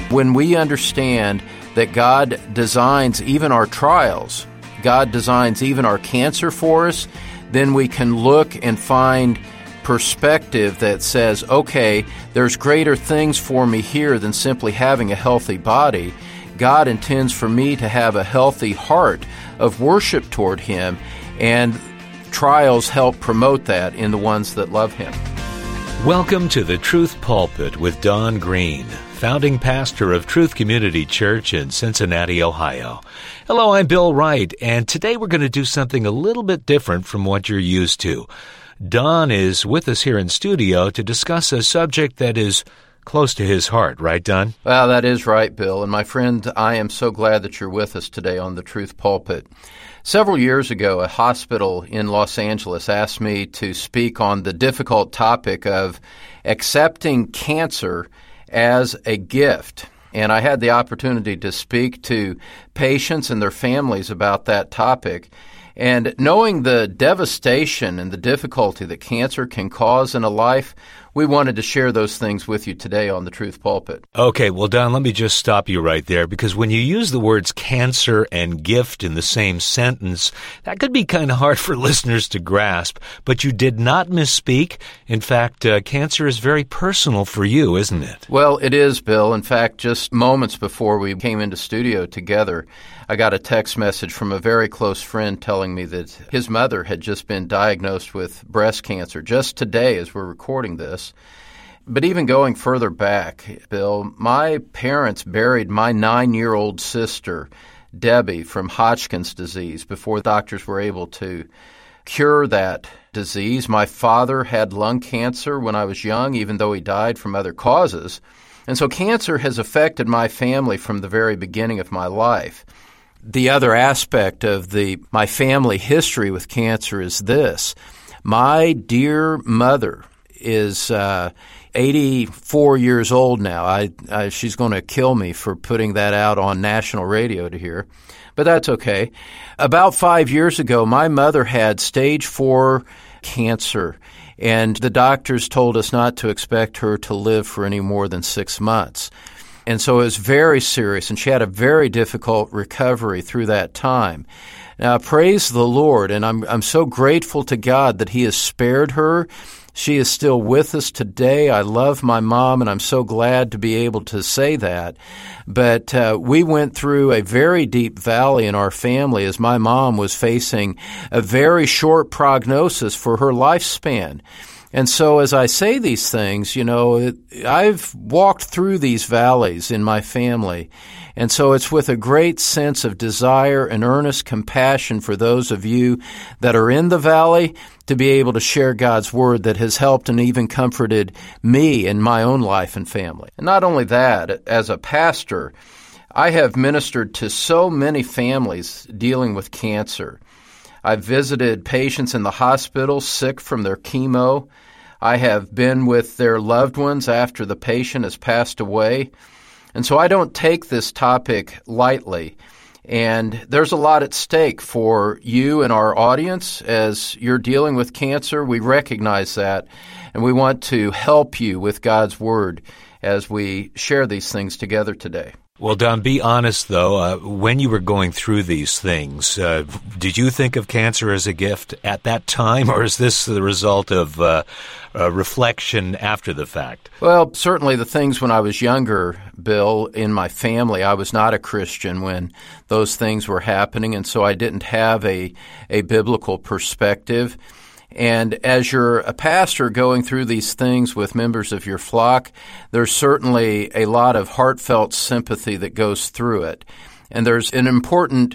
When we understand that God designs even our trials, God designs even our cancer for us, then we can look and find perspective that says, okay, there's greater things for me here than simply having a healthy body. God intends for me to have a healthy heart of worship toward Him, and trials help promote that in the ones that love Him. Welcome to the Truth Pulpit with Don Green, founding pastor of Truth Community Church in Cincinnati, Ohio. Hello, I'm Bill Wright, and today we're going to do something a little bit different from what you're used to. Don is with us here in studio to discuss a subject that is close to his heart, right, Don? Well, that is right, Bill. And my friend, I am so glad that you're with us today on the Truth Pulpit. Several years ago, a hospital in Los Angeles asked me to speak on the difficult topic of accepting cancer as a gift. And I had the opportunity to speak to patients and their families about that topic. And knowing the devastation and the difficulty that cancer can cause in a life, we wanted to share those things with you today on the Truth Pulpit. Okay, well, Don, let me just stop you right there, because when you use the words cancer and gift in the same sentence, that could be kind of hard for listeners to grasp, but you did not misspeak. In fact, cancer is very personal for you, isn't it? Well, it is, Bill. In fact, just moments before we came into studio together, I got a text message from a very close friend telling me that his mother had just been diagnosed with breast cancer just today as we're recording this. But even going further back, Bill, my parents buried my 9-year-old sister, Debbie, from Hodgkin's disease before doctors were able to cure that disease. My father had lung cancer when I was young, even though he died from other causes. And so cancer has affected my family from the very beginning of my life. The other aspect of my family history with cancer is this. My dear mother is 84 years old now. She's going to kill me for putting that out on national radio to hear, but that's okay. About 5 years ago, my mother had stage 4 cancer, and the doctors told us not to expect her to live for any more than 6 months. And so it was very serious, and she had a very difficult recovery through that time. Now, praise the Lord, and I'm so grateful to God that He has spared her. She is still with us today. I love my mom, and I'm so glad to be able to say that. But we went through a very deep valley in our family as my mom was facing a very short prognosis for her lifespan. And so as I say these things, I've walked through these valleys in my family. And so it's with a great sense of desire and earnest compassion for those of you that are in the valley to be able to share God's Word that has helped and even comforted me in my own life and family. And not only that, as a pastor, I have ministered to so many families dealing with cancer. I've visited patients in the hospital sick from their chemo. I have been with their loved ones after the patient has passed away. And so I don't take this topic lightly. And there's a lot at stake for you and our audience as you're dealing with cancer. We recognize that, and we want to help you with God's Word as we share these things together today. Well, Don, be honest, though. When you were going through these things, did you think of cancer as a gift at that time, or is this the result of reflection after the fact? Well, certainly the things when I was younger, Bill, in my family, I was not a Christian when those things were happening, and so I didn't have a biblical perspective. And as you're a pastor going through these things with members of your flock, there's certainly a lot of heartfelt sympathy that goes through it. And there's an important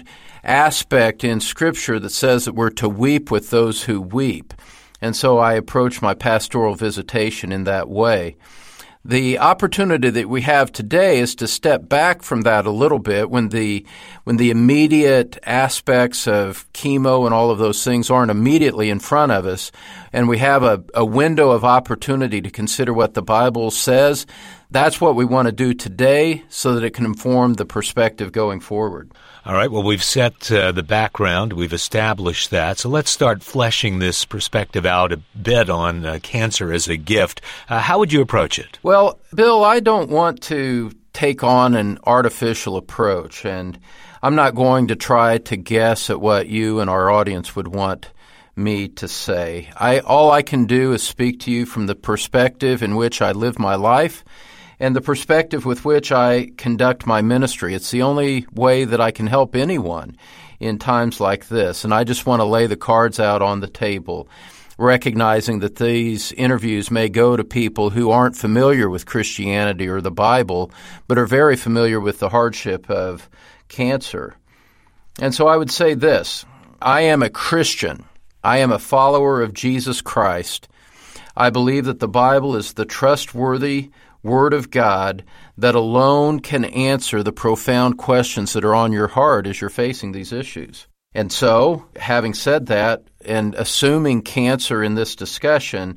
aspect in Scripture that says that we're to weep with those who weep. And so I approach my pastoral visitation in that way. The opportunity that we have today is to step back from that a little bit when the immediate aspects of chemo and all of those things aren't immediately in front of us, and we have a window of opportunity to consider what the Bible says. That's what we want to do today so that it can inform the perspective going forward. All right, well, we've set the background. We've established that. So let's start fleshing this perspective out a bit on cancer as a gift. How would you approach it? Well, Bill, I don't want to take on an artificial approach, and I'm not going to try to guess at what you and our audience would want me to say. All I can do is speak to you from the perspective in which I live my life and the perspective with which I conduct my ministry. It's the only way that I can help anyone in times like this, and I just want to lay the cards out on the table, recognizing that these interviews may go to people who aren't familiar with Christianity or the Bible, but are very familiar with the hardship of cancer. And so I would say this: I am a Christian. I am a follower of Jesus Christ. I believe that the Bible is the trustworthy Word of God that alone can answer the profound questions that are on your heart as you're facing these issues. And so, having said that, and assuming cancer in this discussion,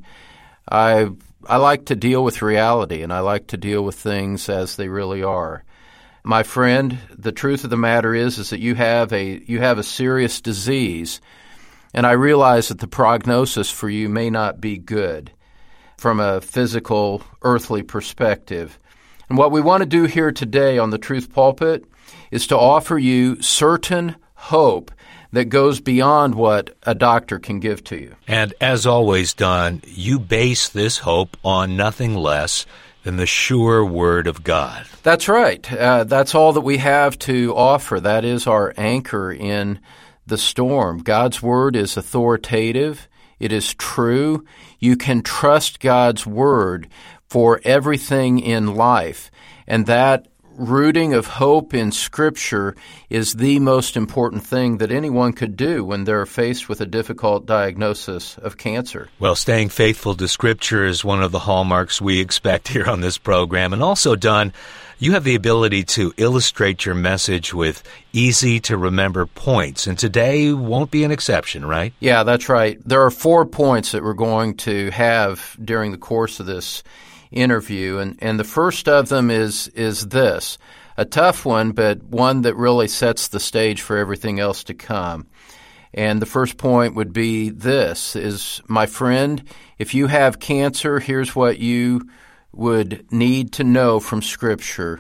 I like to deal with reality, and I like to deal with things as they really are. My friend, the truth of the matter is that you have a serious disease, and I realize that the prognosis for you may not be good from a physical, earthly perspective. And what we want to do here today on the Truth Pulpit is to offer you certain hope that goes beyond what a doctor can give to you. And as always, Don, you base this hope on nothing less than the sure Word of God. That's right. That's all that we have to offer. That is our anchor in the storm. God's Word is authoritative. It is true. You can trust God's Word for everything in life. And that rooting of hope in Scripture is the most important thing that anyone could do when they're faced with a difficult diagnosis of cancer. Well, staying faithful to Scripture is one of the hallmarks we expect here on this program. And also, Don, you have the ability to illustrate your message with easy-to-remember points, and today won't be an exception, right? Yeah, that's right. There are 4 points that we're going to have during the course of this interview, and the first of them is this, a tough one, but one that really sets the stage for everything else to come. And the first point would be this, is, my friend, if you have cancer, here's what you would need to know from Scripture.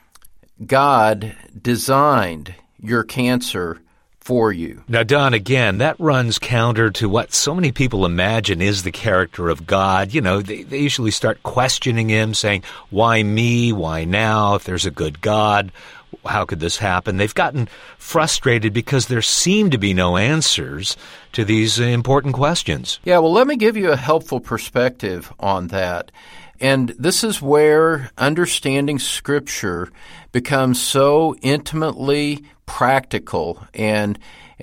God designed your cancer for you. Now, Don, again, that runs counter to what so many people imagine is the character of God. You know, they usually start questioning Him, saying, why me? Why now? If there's a good God, how could this happen? They've gotten frustrated because there seem to be no answers to these important questions. Yeah, well, let me give you a helpful perspective on that. And this is where understanding Scripture becomes so intimately practical and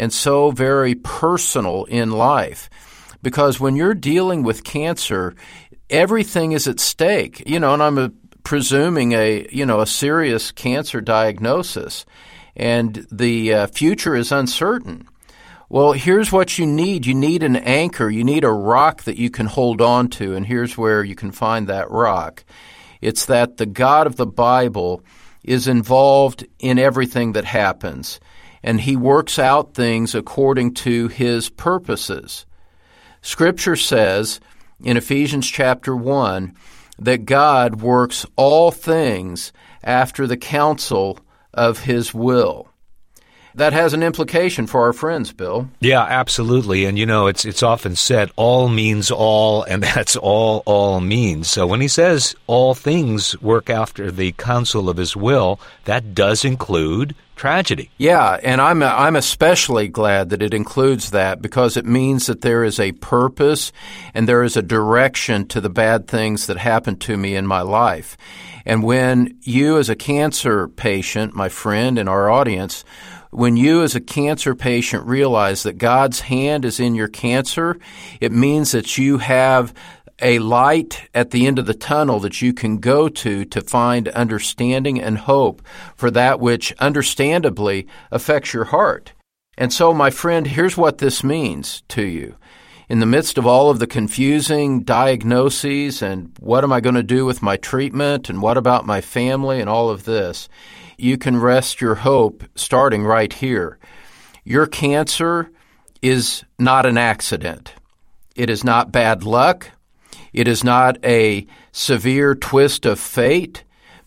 so very personal in life. Because when you're dealing with cancer, everything is at stake. You know, and I'm presuming a serious cancer diagnosis, and the future is uncertain. Well, here's what you need. You need an anchor. You need a rock that you can hold on to, and here's where you can find that rock. It's that the God of the Bible is involved in everything that happens, and He works out things according to His purposes. Scripture says in Ephesians chapter 1 that God works all things after the counsel of His will. That has an implication for our friends, Bill. Yeah, absolutely. And, you know, it's often said all means all, and that's all means. So when He says all things work after the counsel of His will, that does include tragedy. Yeah, and I'm especially glad that it includes that, because it means that there is a purpose and there is a direction to the bad things that happen to me in my life. And when you as a cancer patient, my friend and our audience, when you as a cancer patient realize that God's hand is in your cancer, it means that you have a light at the end of the tunnel that you can go to find understanding and hope for that which understandably affects your heart. And so, my friend, here's what this means to you. In the midst of all of the confusing diagnoses and what am I going to do with my treatment and what about my family and all of this, you can rest your hope starting right here. Your cancer is not an accident. It is not bad luck. It is not a severe twist of fate,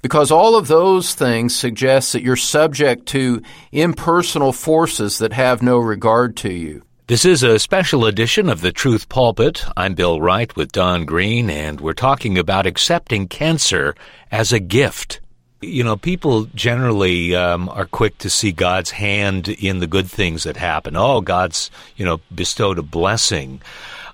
because all of those things suggest that you're subject to impersonal forces that have no regard to you. This is a special edition of the Truth Pulpit. I'm Bill Wright with Don Green, and we're talking about accepting cancer as a gift. You know, people generally are quick to see God's hand in the good things that happen. Oh, God's, bestowed a blessing.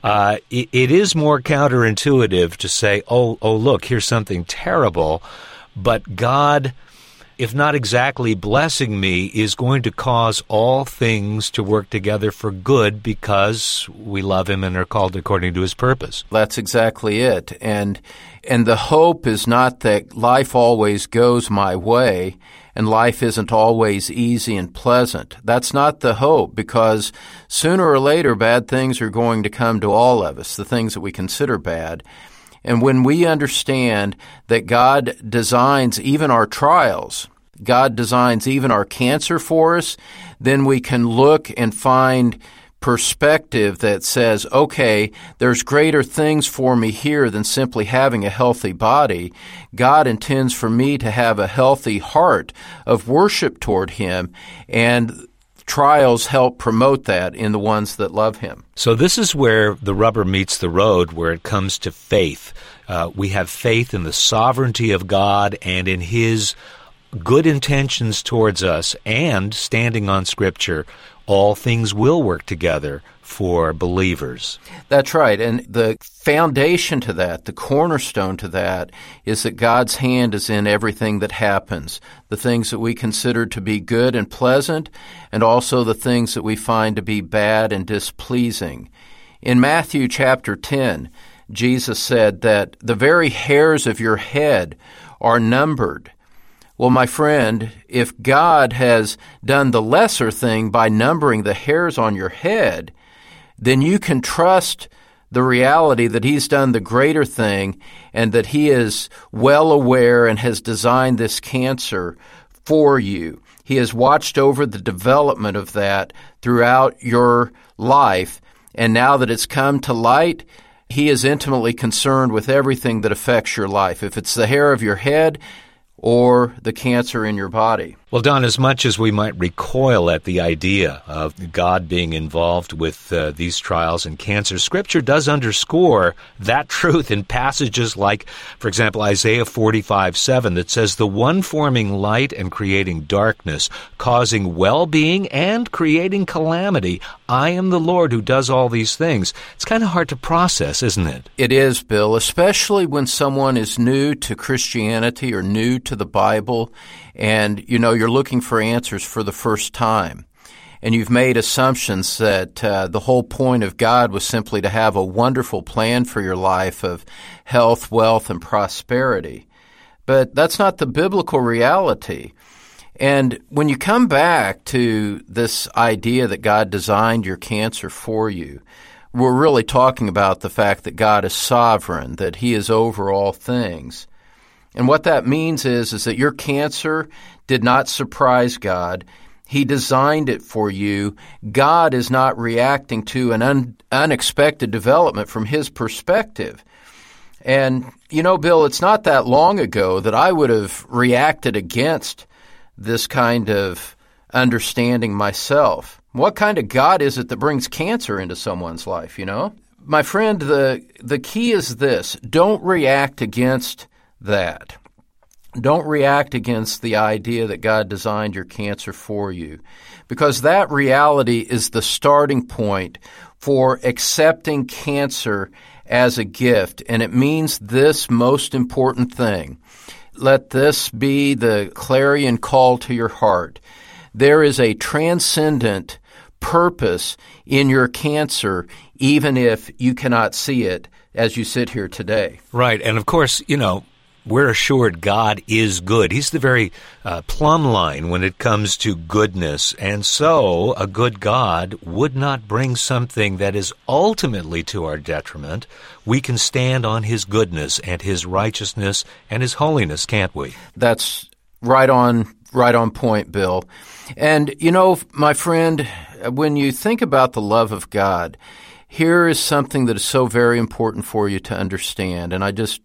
It is more counterintuitive to say, oh, look, here's something terrible, but God, if not exactly blessing me, is going to cause all things to work together for good because we love Him and are called according to His purpose. That's exactly it. And the hope is not that life always goes my way and life isn't always easy and pleasant. That's not the hope, because sooner or later bad things are going to come to all of us, the things that we consider bad. And when we understand that God designs even our trials, God designs even our cancer for us, then we can look and find perspective that says, okay, there's greater things for me here than simply having a healthy body. God intends for me to have a healthy heart of worship toward Him, and trials help promote that in the ones that love Him. So this is where the rubber meets the road, where it comes to faith. We have faith in the sovereignty of God and in His good intentions towards us, and standing on Scripture, all things will work together for believers. That's right. And the foundation to that, the cornerstone to that, is that God's hand is in everything that happens, the things that we consider to be good and pleasant, and also the things that we find to be bad and displeasing. In Matthew chapter 10, Jesus said that the very hairs of your head are numbered. Well, my friend, if God has done the lesser thing by numbering the hairs on your head, then you can trust the reality that He's done the greater thing and that He is well aware and has designed this cancer for you. He has watched over the development of that throughout your life, and now that it's come to light, He is intimately concerned with everything that affects your life. If it's the hair of your head or the cancer in your body. Well, Don, as much as we might recoil at the idea of God being involved with these trials and cancer, Scripture does underscore that truth in passages like, for example, Isaiah 45:7, that says, "The one forming light and creating darkness, causing well-being and creating calamity. I am the Lord who does all these things." It's kind of hard to process, isn't it? It is, Bill, especially when someone is new to Christianity or new to the Bible, and, you're looking for answers for the first time. And you've made assumptions that the whole point of God was simply to have a wonderful plan for your life of health, wealth, and prosperity. But that's not the biblical reality. And when you come back to this idea that God designed your cancer for you, we're really talking about the fact that God is sovereign, that He is over all things. And what that means is that your cancer did not surprise God. He designed it for you. God is not reacting to an unexpected development from His perspective. And, Bill, it's not that long ago that I would have reacted against this kind of understanding myself. What kind of God is it that brings cancer into someone's life, My friend, the key is this: don't react against that. Don't react against the idea that God designed your cancer for you, because that reality is the starting point for accepting cancer as a gift, and it means this most important thing. Let this be the clarion call to your heart. There is a transcendent purpose in your cancer, even if you cannot see it as you sit here today. Right, and of course, we're assured God is good. He's the very plumb line when it comes to goodness. And so a good God would not bring something that is ultimately to our detriment. We can stand on His goodness and His righteousness and His holiness, can't we? That's right on point, Bill. And, my friend, when you think about the love of God, here is something that is so very important for you to understand. And I just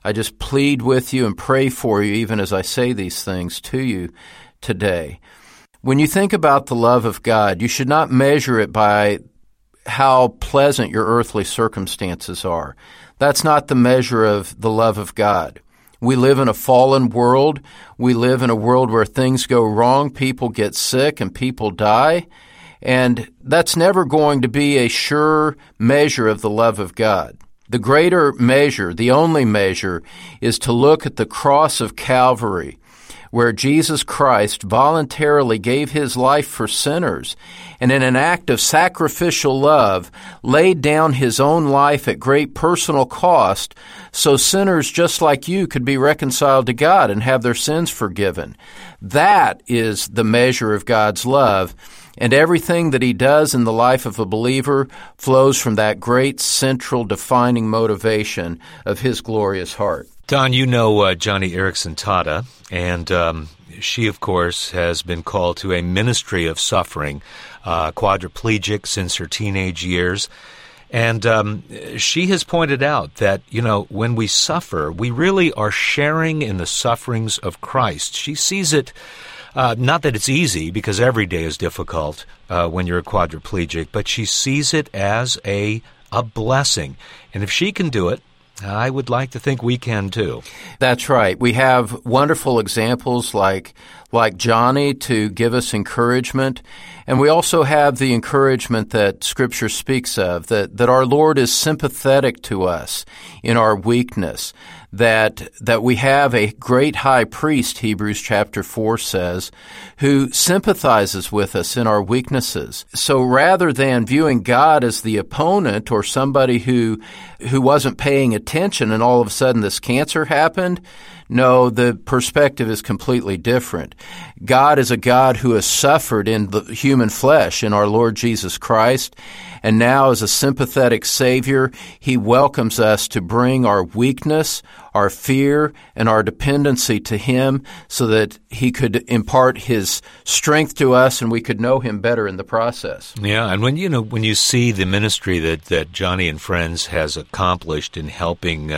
plead with you and pray for you even as I say these things to you today. When you think about the love of God, you should not measure it by how pleasant your earthly circumstances are. That's not the measure of the love of God. We live in a fallen world. We live in a world where things go wrong, people get sick, and people die. And that's never going to be a sure measure of the love of God. The greater measure, the only measure, is to look at the cross of Calvary, where Jesus Christ voluntarily gave his life for sinners, and in an act of sacrificial love, laid down his own life at great personal cost, so sinners just like you could be reconciled to God and have their sins forgiven. That is the measure of God's love, and everything that he does in the life of a believer flows from that great central defining motivation of his glorious heart. Don, you know Joni Eareckson Tada, and she, of course, has been called to a ministry of suffering, quadriplegic since her teenage years. And she has pointed out that, when we suffer, we really are sharing in the sufferings of Christ. She sees it, not that it's easy, because every day is difficult when you're a quadriplegic, but she sees it as a blessing. And if she can do it, I would like to think we can too. That's right. We have wonderful examples like Joni to give us encouragement. And we also have the encouragement that Scripture speaks of, that our Lord is sympathetic to us in our weakness, that we have a great high priest, Hebrews chapter 4 says, who sympathizes with us in our weaknesses. So rather than viewing God as the opponent or somebody who wasn't paying attention and all of a sudden this cancer happened, no, the perspective is completely different. God is a God who has suffered in the human flesh in our Lord Jesus Christ, and now as a sympathetic Savior, He welcomes us to bring our weakness, our fear, and our dependency to Him so that He could impart His strength to us and we could know Him better in the process. Yeah, and when you see the ministry that Joni and Friends has accomplished in helping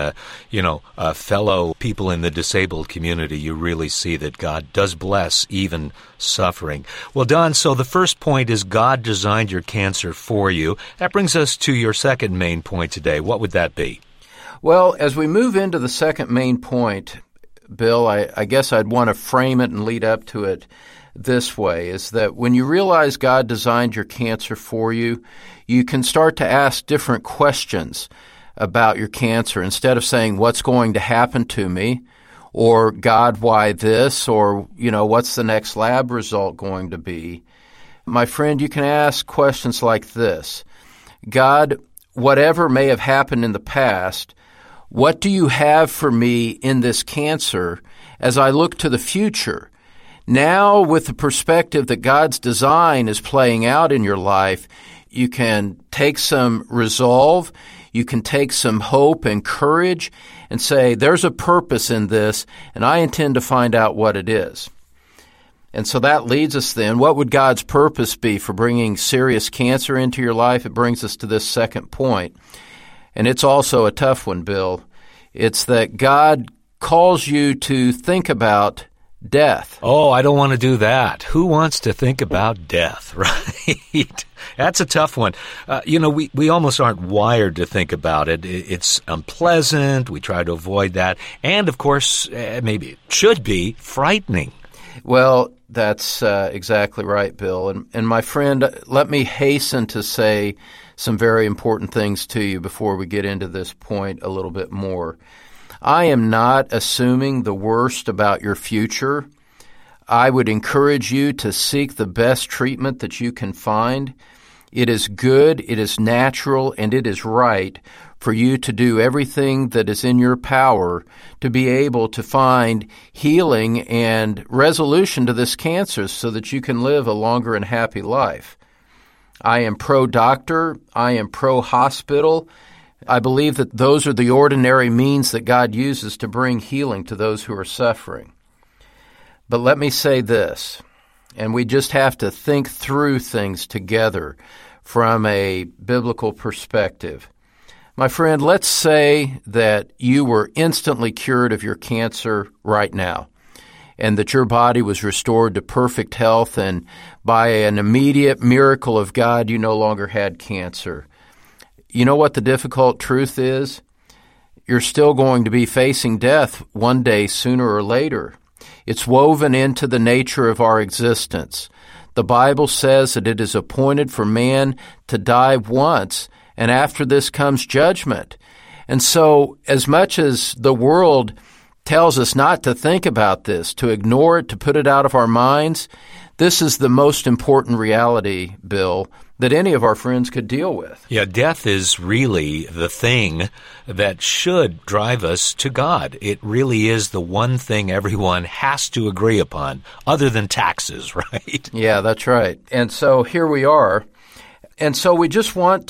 fellow people in the disabled community, you really see that God does bless even suffering. Well, Don, so the first point is God designed your cancer for you. That brings us to your second main point today. What would that be? Well, as we move into the second main point, Bill, I guess I'd want to frame it and lead up to it this way, is that when you realize God designed your cancer for you, you can start to ask different questions about your cancer. Instead of saying, what's going to happen to me? Or, God, why this? Or, what's the next lab result going to be? My friend, you can ask questions like this. God, whatever may have happened in the past, what do you have for me in this cancer as I look to the future? Now, with the perspective that God's design is playing out in your life, you can take some resolve, you can take some hope and courage and say, there's a purpose in this, and I intend to find out what it is. And so that leads us then, what would God's purpose be for bringing serious cancer into your life? It brings us to this second point. And it's also a tough one, Bill. It's that God calls you to think about death. Oh, I don't want to do that. Who wants to think about death, right? That's a tough one. We almost aren't wired to think about it. It's unpleasant. We try to avoid that. And, of course, maybe it should be frightening. Well, that's exactly right, Bill. And my friend, let me hasten to say some very important things to you before we get into this point a little bit more. I am not assuming the worst about your future. I would encourage you to seek the best treatment that you can find. It is good, it is natural, and it is right for you to do everything that is in your power to be able to find healing and resolution to this cancer so that you can live a longer and happy life. I am pro-doctor. I am pro-hospital. I believe that those are the ordinary means that God uses to bring healing to those who are suffering. But let me say this, and we just have to think through things together from a biblical perspective. My friend, let's say that you were instantly cured of your cancer right now, and that your body was restored to perfect health, and by an immediate miracle of God, you no longer had cancer. You know what the difficult truth is? You're still going to be facing death one day, sooner or later. It's woven into the nature of our existence. The Bible says that it is appointed for man to die once, and after this comes judgment. And so, as much as the world tells us not to think about this, to ignore it, to put it out of our minds, this is the most important reality, Bill, that any of our friends could deal with. Yeah, death is really the thing that should drive us to God. It really is the one thing everyone has to agree upon, other than taxes, right? Yeah, that's right. And so here we are. And so we just want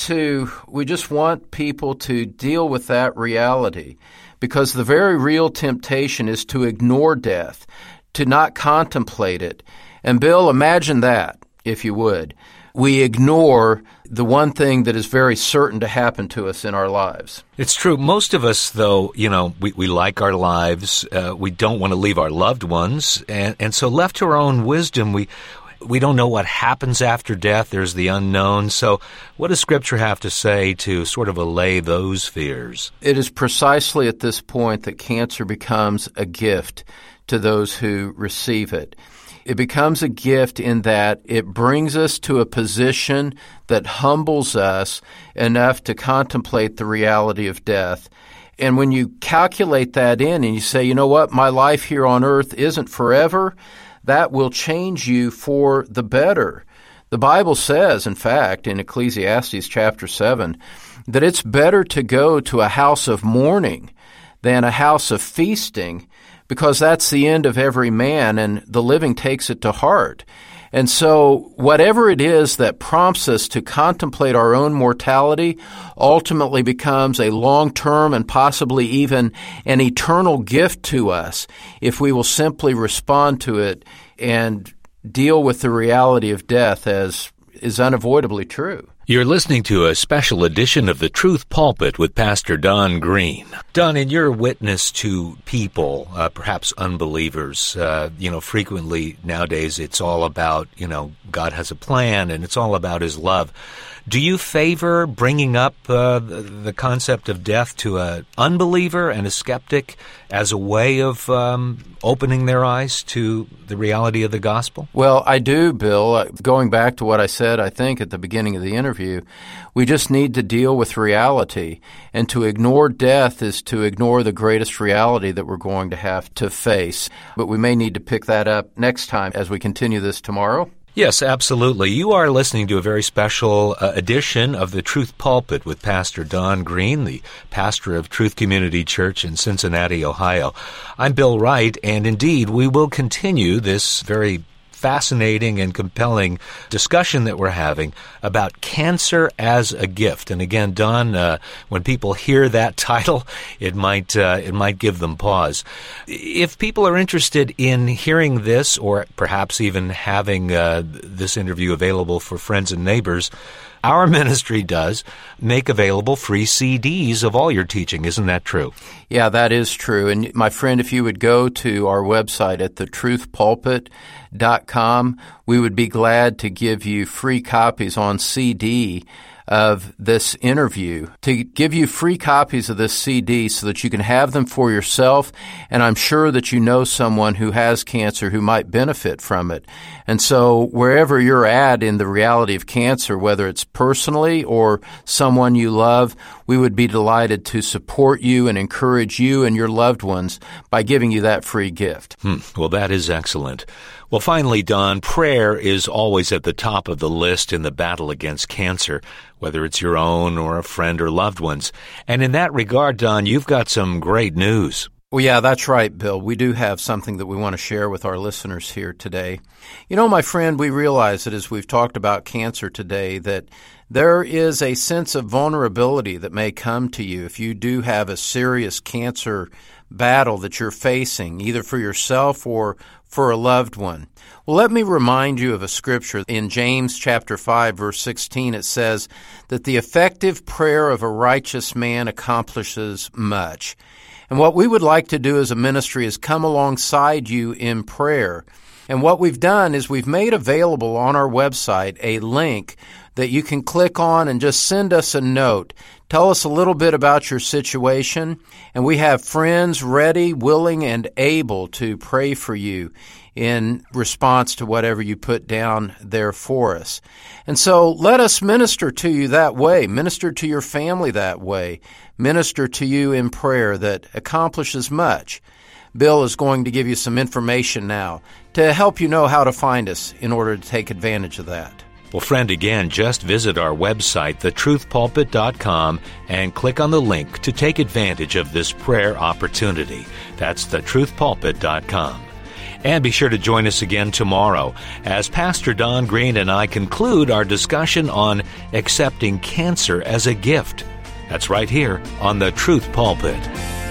people to deal with that reality, because the very real temptation is to ignore death, to not contemplate it. And Bill, imagine that, if you would. We ignore the one thing that is very certain to happen to us in our lives. It's true. Most of us, though, we like our lives. We don't want to leave our loved ones. And so left to our own wisdom, we don't know what happens after death. There's the unknown. So what does Scripture have to say to sort of allay those fears? It is precisely at this point that cancer becomes a gift to those who receive it. It becomes a gift in that it brings us to a position that humbles us enough to contemplate the reality of death. And when you calculate that in and you say, you know what, my life here on earth isn't forever, that will change you for the better. The Bible says, in fact, in Ecclesiastes chapter 7, that it's better to go to a house of mourning than a house of feasting, because that's the end of every man, and the living takes it to heart. And so whatever it is that prompts us to contemplate our own mortality ultimately becomes a long-term and possibly even an eternal gift to us if we will simply respond to it and deal with the reality of death as is unavoidably true. You're listening to a special edition of The Truth Pulpit with Pastor Don Green. Don, in your witness to people, perhaps unbelievers, frequently nowadays it's all about, God has a plan and it's all about His love. Do you favor bringing up the concept of death to an unbeliever and a skeptic as a way of opening their eyes to the reality of the gospel? Well, I do, Bill. Going back to what I said, I think, at the beginning of the interview, we just need to deal with reality. And to ignore death is to ignore the greatest reality that we're going to have to face. But we may need to pick that up next time as we continue this tomorrow. Yes, absolutely. You are listening to a very special edition of The Truth Pulpit with Pastor Don Green, the pastor of Truth Community Church in Cincinnati, Ohio. I'm Bill Wright, and indeed, we will continue this very fascinating and compelling discussion that we're having about cancer as a gift. And again, Don, when people hear that title, it might give them pause. If people are interested in hearing this, or perhaps even having this interview available for friends and neighbors, our ministry does make available free CDs of all your teaching. Isn't that true? Yeah, that is true. And my friend, if you would go to our website at thetruthpulpit.com, we would be glad to give you free copies on CD of this interview, to give you free copies of this CD so that you can have them for yourself, and I'm sure that you know someone who has cancer who might benefit from it. And so wherever you're at in the reality of cancer, whether it's personally or someone you love, we would be delighted to support you and encourage you and your loved ones by giving you that free gift. Well, that is excellent. Well, finally, Don, prayer is always at the top of the list in the battle against cancer, whether it's your own or a friend or loved one's. And in that regard, Don, you've got some great news. Well, yeah, that's right, Bill. We do have something that we want to share with our listeners here today. You know, my friend, we realize that as we've talked about cancer today, that there is a sense of vulnerability that may come to you if you do have a serious cancer battle that you're facing, either for yourself or for a loved one. Well, let me remind you of a scripture. In James chapter 5, verse 16, it says that the effective prayer of a righteous man accomplishes much. And what we would like to do as a ministry is come alongside you in prayer. And what we've done is we've made available on our website a link that you can click on and just send us a note. Tell us a little bit about your situation, and we have friends ready, willing, and able to pray for you in response to whatever you put down there for us. And so let us minister to you that way, minister to your family that way, minister to you in prayer that accomplishes much. Bill is going to give you some information now to help you know how to find us in order to take advantage of that. Well, friend, again, just visit our website, thetruthpulpit.com, and click on the link to take advantage of this prayer opportunity. That's thetruthpulpit.com. And be sure to join us again tomorrow as Pastor Don Green and I conclude our discussion on accepting cancer as a gift. That's right here on The Truth Pulpit.